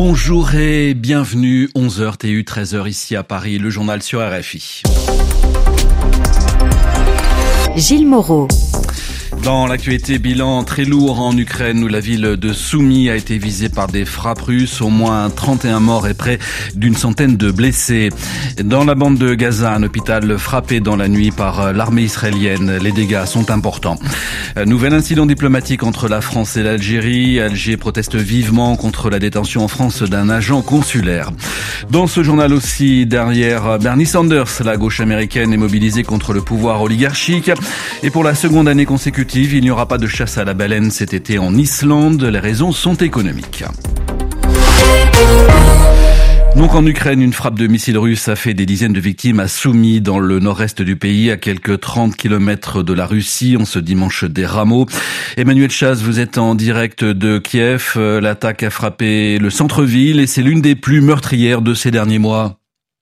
Bonjour et bienvenue, 11h TU, 13h ici à Paris, le journal sur RFI. Gilles Moreau. Dans l'actualité, bilan très lourd en Ukraine où la ville de Soumy a été visée par des frappes russes, au moins 31 morts et près d'une centaine de blessés. Dans la bande de Gaza, un hôpital frappé dans la nuit par l'armée israélienne. Les dégâts sont importants. Nouvel incident diplomatique entre la France et l'Algérie. Alger proteste vivement contre la détention en France d'un agent consulaire. Dans ce journal aussi, derrière Bernie Sanders, la gauche américaine est mobilisée contre le pouvoir oligarchique. Et pour la seconde année consécutive, il n'y aura pas de chasse à la baleine cet été en Islande. Les raisons sont économiques. Donc en Ukraine, une frappe de missiles russes a fait des dizaines de victimes à Soumy, dans le nord-est du pays, à quelques 30 km de la Russie, en ce dimanche des Rameaux. Emmanuel Chaz, vous êtes en direct de Kiev. L'attaque a frappé le centre-ville et c'est l'une des plus meurtrières de ces derniers mois.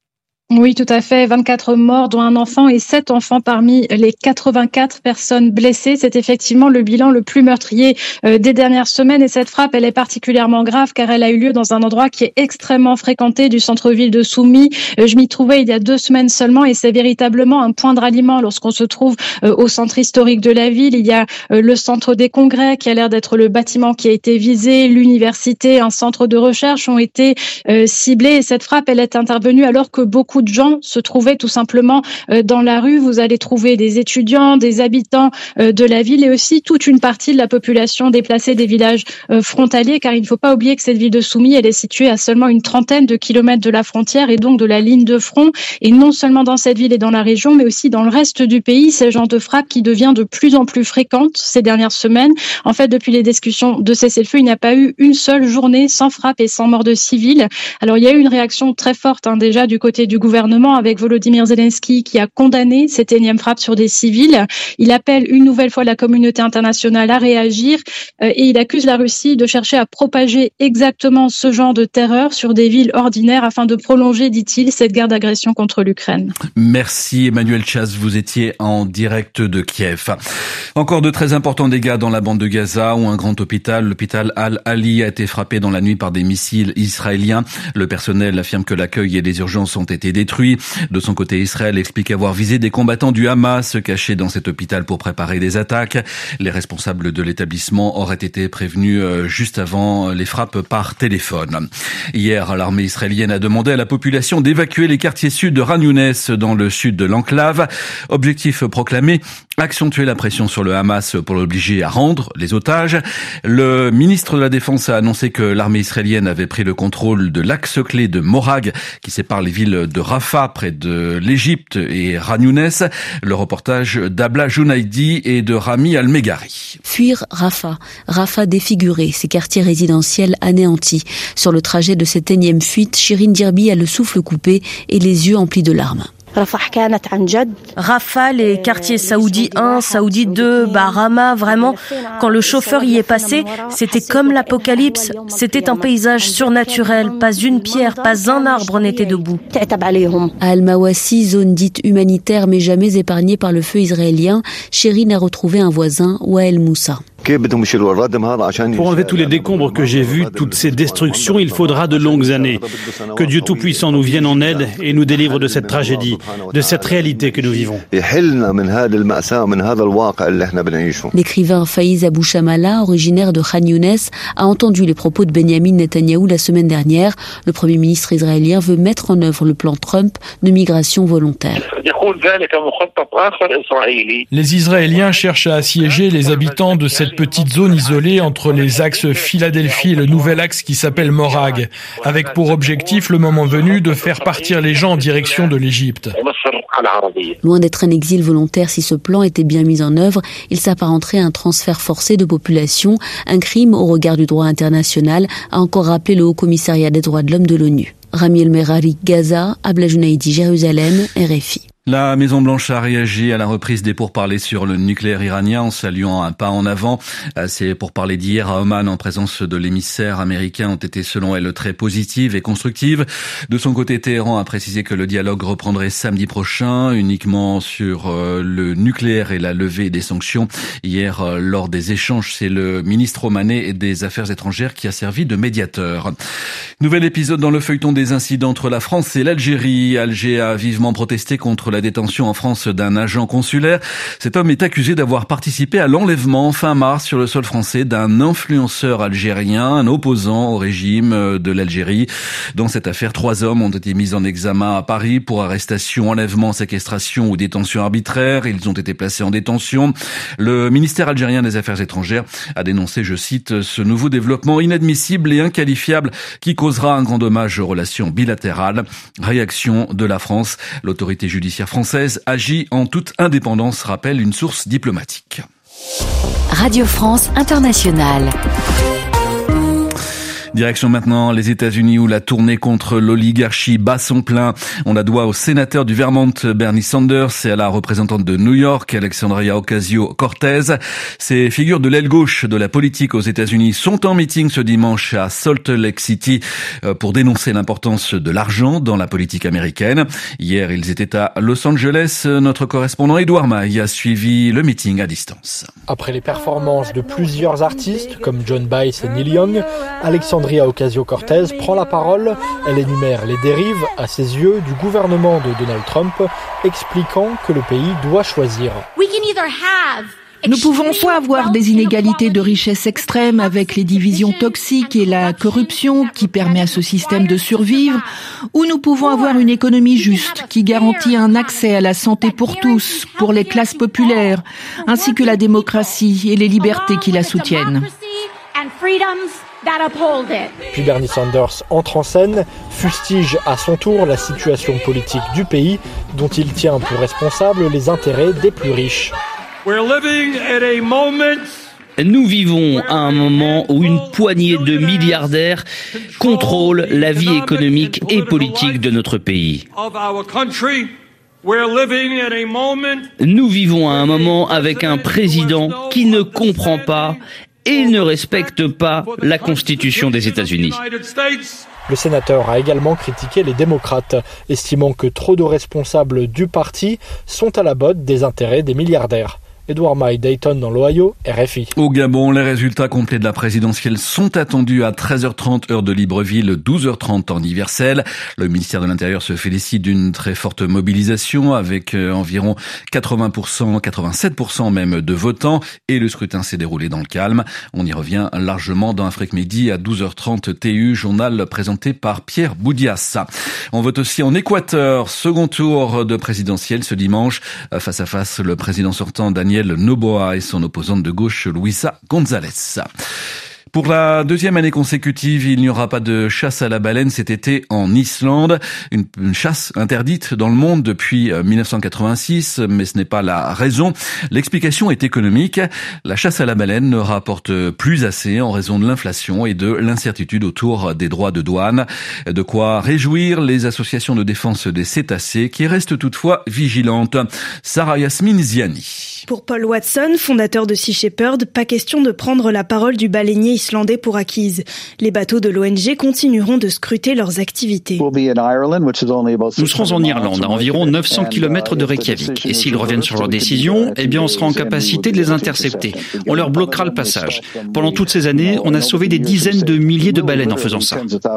Oui, tout à fait. 24 morts, dont un enfant et 7 enfants parmi les 84 personnes blessées. C'est effectivement le bilan le plus meurtrier des dernières semaines. Et cette frappe, elle est particulièrement grave car elle a eu lieu dans un endroit qui est extrêmement fréquenté du centre-ville de Soumy. Je m'y trouvais il y a 2 semaines seulement et c'est véritablement un point de ralliement lorsqu'on se trouve au centre historique de la ville. Il y a le centre des congrès qui a l'air d'être le bâtiment qui a été visé, l'université, un centre de recherche ont été ciblés. Et cette frappe, elle est intervenue alors que beaucoup de gens se trouvaient tout simplement dans la rue. Vous allez trouver des étudiants, des habitants de la ville et aussi toute une partie de la population déplacée des villages frontaliers, car il ne faut pas oublier que cette ville de Soumy, elle est située à seulement une trentaine de kilomètres de la frontière et donc de la ligne de front. Et non seulement dans cette ville et dans la région, mais aussi dans le reste du pays, c'est le genre de frappe qui devient de plus en plus fréquente ces dernières semaines. En fait, depuis les discussions de cessez-le-feu, il n'y a pas eu une seule journée sans frappe et sans mort de civils. Alors, il y a eu une réaction très forte déjà du côté du gouvernement avec Volodymyr Zelensky qui a condamné cette énième frappe sur des civils. Il appelle une nouvelle fois la communauté internationale à réagir et il accuse la Russie de chercher à propager exactement ce genre de terreur sur des villes ordinaires afin de prolonger, dit-il, cette guerre d'agression contre l'Ukraine. Merci Emmanuel Chaz, vous étiez en direct de Kiev. Encore de très importants dégâts dans la bande de Gaza où un grand hôpital, l'hôpital Al-Ali, a été frappé dans la nuit par des missiles israéliens. Le personnel affirme que l'accueil et les urgences ont été détruits. De son côté, Israël explique avoir visé des combattants du Hamas cachés dans cet hôpital pour préparer des attaques. Les responsables de l'établissement auraient été prévenus juste avant les frappes par téléphone. Hier, l'armée israélienne a demandé à la population d'évacuer les quartiers sud de Khan Younes dans le sud de l'enclave. Objectif proclamé, accentuer la pression sur le Hamas pour l'obliger à rendre les otages. Le ministre de la Défense a annoncé que l'armée israélienne avait pris le contrôle de l'axe clé de Morag qui sépare les villes de Rafah près de l'Égypte et Khan Younes. Le reportage d'Abla Jounaidi et de Rami Al-Megari. Fuir Rafah défiguré, ses quartiers résidentiels anéantis. Sur le trajet de cette énième fuite, Shirin Dirbi a le souffle coupé et les yeux emplis de larmes. Rafah, les quartiers Saoudi 1, Saoudi 2, Rama, vraiment, quand le chauffeur y est passé, c'était comme l'apocalypse. C'était un paysage surnaturel. Pas une pierre, pas un arbre n'était debout. À Al-Mawassi, zone dite humanitaire mais jamais épargnée par le feu israélien, Shirin a retrouvé un voisin, Wael Moussa. Pour enlever tous les décombres que j'ai vus, toutes ces destructions, il faudra de longues années. Que Dieu Tout-Puissant nous vienne en aide et nous délivre de cette tragédie, de cette réalité que nous vivons. L'écrivain Faiz Abou Shamala, originaire de Khan Younes, a entendu les propos de Benyamin Netanyahou la semaine dernière. Le Premier ministre israélien veut mettre en œuvre le plan Trump de migration volontaire. Les Israéliens cherchent à assiéger les habitants de cette petite zone isolée entre les axes Philadelphie et le nouvel axe qui s'appelle Morag, avec pour objectif, le moment venu, de faire partir les gens en direction de l'Égypte. Loin d'être un exil volontaire, si ce plan était bien mis en œuvre, il s'apparenterait à un transfert forcé de population, un crime au regard du droit international, a encore rappelé le Haut-Commissariat des droits de l'homme de l'ONU. Rami El-Merari, Gaza, Abla Jounaidi, Jérusalem, RFI. La Maison-Blanche a réagi à la reprise des pourparlers sur le nucléaire iranien en saluant un pas en avant. Ces pourparlers d'hier à Oman en présence de l'émissaire américain ont été selon elle très positives et constructives. De son côté, Téhéran a précisé que le dialogue reprendrait samedi prochain uniquement sur le nucléaire et la levée des sanctions. Hier, lors des échanges, c'est le ministre omanais des Affaires étrangères qui a servi de médiateur. Nouvel épisode dans le feuilleton des incidents entre la France et l'Algérie. Alger a vivement protesté contre la détention en France d'un agent consulaire. Cet homme est accusé d'avoir participé à l'enlèvement fin mars sur le sol français d'un influenceur algérien, un opposant au régime de l'Algérie. Dans cette affaire, 3 hommes ont été mis en examen à Paris pour arrestation, enlèvement, séquestration ou détention arbitraire. Ils ont été placés en détention. Le ministère algérien des Affaires étrangères a dénoncé, je cite, ce nouveau développement inadmissible et inqualifiable qui causera un grand dommage aux relations bilatérales. Réaction de la France. L'autorité judiciaire française agit en toute indépendance, rappelle une source diplomatique. Radio France Internationale. Direction maintenant les États-Unis où la tournée contre l'oligarchie bat son plein. On la doit au sénateur du Vermont Bernie Sanders et à la représentante de New York Alexandria Ocasio-Cortez. Ces figures de l'aile gauche de la politique aux États-Unis sont en meeting ce dimanche à Salt Lake City pour dénoncer l'importance de l'argent dans la politique américaine. Hier, ils étaient à Los Angeles. Notre correspondant Edouard Maille a suivi le meeting à distance. Après les performances de plusieurs artistes comme John Baez et Neil Young, Alexandria Ocasio-Cortez prend la parole. Elle énumère les dérives, à ses yeux, du gouvernement de Donald Trump, expliquant que le pays doit choisir. Nous pouvons soit avoir des inégalités de richesse extrêmes avec les divisions toxiques et la corruption qui permet à ce système de survivre, ou nous pouvons avoir une économie juste qui garantit un accès à la santé pour tous, pour les classes populaires, ainsi que la démocratie et les libertés qui la soutiennent. Puis Bernie Sanders entre en scène, fustige à son tour la situation politique du pays, dont il tient pour responsable les intérêts des plus riches. Nous vivons à un moment où une poignée de milliardaires contrôle la vie économique et politique de notre pays. Nous vivons à un moment avec un président qui ne comprend pas et ne respecte pas la Constitution des États-Unis. Le sénateur a également critiqué les démocrates, estimant que trop de responsables du parti sont à la botte des intérêts des milliardaires. Edouard Maille, Dayton dans l'Ohio, RFI. Au Gabon, les résultats complets de la présidentielle sont attendus à 13h30 heure de Libreville, 12h30 temps universel. Le ministère de l'Intérieur se félicite d'une très forte mobilisation avec environ 80%, 87% même de votants et le scrutin s'est déroulé dans le calme. On y revient largement dans Afrique Midi à 12h30 TU, journal présenté par Pierre Boudias. On vote aussi en Équateur, second tour de présidentielle ce dimanche. Face à face, le président sortant Daniel Noboa et son opposante de gauche Luisa González. Pour la deuxième année consécutive, il n'y aura pas de chasse à la baleine cet été en Islande. Une chasse interdite dans le monde depuis 1986, mais ce n'est pas la raison. L'explication est économique. La chasse à la baleine ne rapporte plus assez en raison de l'inflation et de l'incertitude autour des droits de douane. De quoi réjouir les associations de défense des cétacés qui restent toutefois vigilantes. Sarah Yasmine Ziani. Pour Paul Watson, fondateur de Sea Shepherd, pas question de prendre la parole du baleinier islandais pour acquise. Les bateaux de l'ONG continueront de scruter leurs activités. Nous serons en Irlande, à environ 900 km de Reykjavik. Et s'ils reviennent sur leur décision, eh bien on sera en capacité de les intercepter. On leur bloquera le passage. Pendant toutes ces années, on a sauvé des dizaines de milliers de baleines en faisant ça.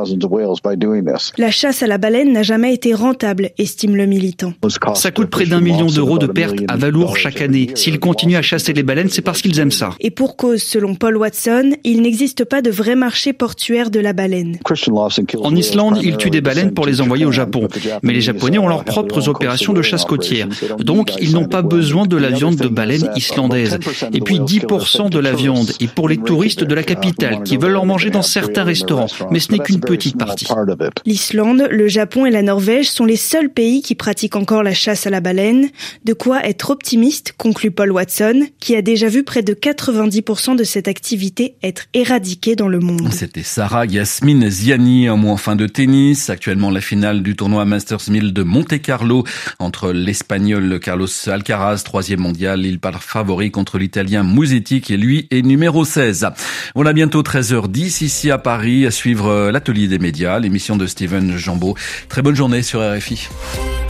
La chasse à la baleine n'a jamais été rentable, estime le militant. Ça coûte près d'1 million d'euros de pertes à Valour chaque année. S'ils continuent à chasser les baleines, c'est parce qu'ils aiment ça. Et pour cause, selon Paul Watson, il n'existe pas de vrai marché portuaire de la baleine. En Islande, ils tuent des baleines pour les envoyer au Japon. Mais les Japonais ont leurs propres opérations de chasse côtière. Donc, ils n'ont pas besoin de la viande de baleine islandaise. Et puis, 10% de la viande est pour les touristes de la capitale qui veulent en manger dans certains restaurants. Mais ce n'est qu'une petite partie. L'Islande, le Japon et la Norvège sont les seuls pays qui pratiquent encore la chasse à la baleine. De quoi être optimiste, conclut Paul Watson, qui a déjà vu près de 90% de cette activité être éradiquée. éradiqués dans le monde. C'était Sarah Yasmine Ziani, un mot en fin de tennis. Actuellement, la finale du tournoi Masters 1000 de Monte-Carlo entre l'Espagnol Carlos Alcaraz, 3e mondial. Il part favori contre l'Italien Musetti qui, lui, est numéro 16. Voilà, bientôt 13h10 ici à Paris à suivre l'atelier des médias, l'émission de Steven Jambeau. Très bonne journée sur RFI.